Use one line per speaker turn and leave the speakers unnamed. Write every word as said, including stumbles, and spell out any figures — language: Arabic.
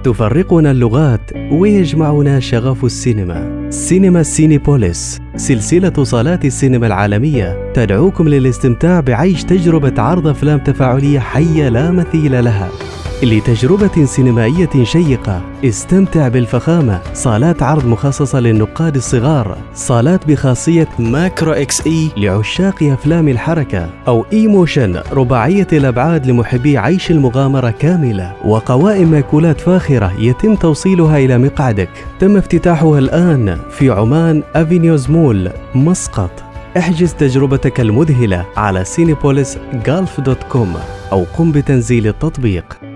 تفرقنا اللغات ويجمعنا شغف السينما. سينما سينيبوليس، سلسلة صالات السينما العالمية، تدعوكم للاستمتاع بعيش تجربة عرض أفلام تفاعلية حية لا مثيل لها. لتجربة سينمائية شيقة استمتع بالفخامة. صالات عرض مخصصة للنقاد الصغار، صالات بخاصية ماكرو اكس اي لعشاق أفلام الحركة، أو ايموشن رباعية الأبعاد لمحبي عيش المغامرة كاملة، وقوائم مأكولات فاخرة يتم توصيلها إلى مقعدك. تم افتتاحها الآن في عمان افينيوز مول مسقط. احجز تجربتك المذهلة على سينيبوليس جولف دوت كوم أو قم بتنزيل التطبيق.